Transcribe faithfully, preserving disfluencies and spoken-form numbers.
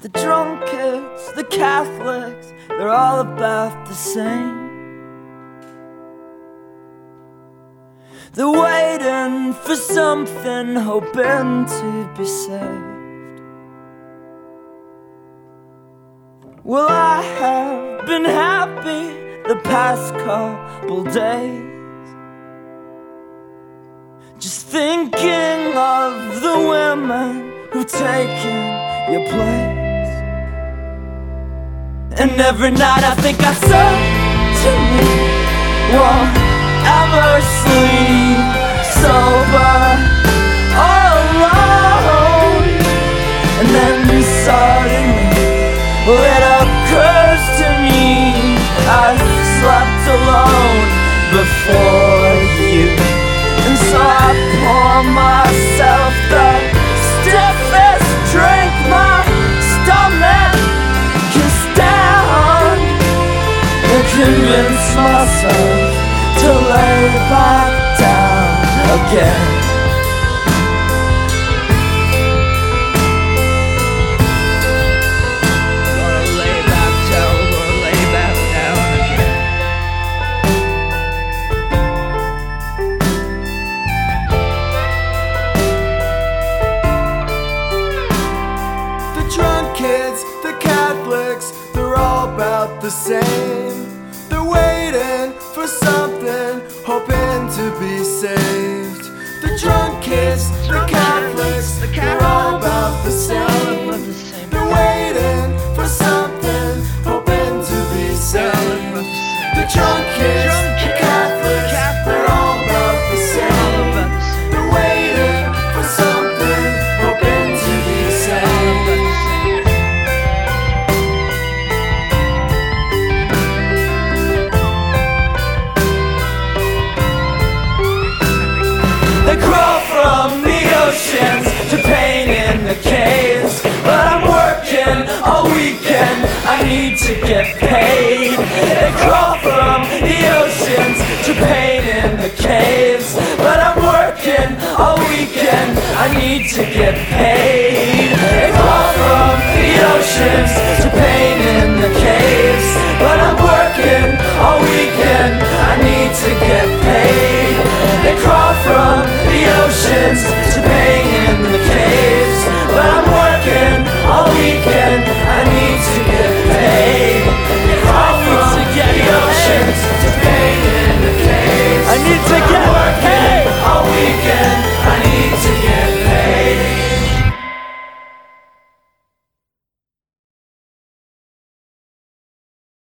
the drunkards, the Catholics, they're all about the same. They're waiting for something, hoping to be saved. Well, I have been happy the past couple days, just thinking of the women who've taken your place. And every night I think I certainly won't ever sleep sober or alone. And then suddenly, well, it occurs to me I've slept alone before you. And so I pour myself the stiffest drink my stomach can stand, and convince myself to lay back down again. Gonna lay back down, gonna lay back down again. The drunk kids, the Catholics, they're all about the same. They're waiting for something, hoping to be saved. The drunk kids, the Catholics, they're all about the same. They're waiting for something, hoping to be saved. The drunk kids, the Catholics, they're all about the same. They're waiting for something, hoping to be saved. They crawl from the oceans to pain in the caves, but I'm working all weekend, I need to get paid. They crawl from the oceans to pain in the caves, but I'm working all weekend, I need to get paid. They crawl from the oceans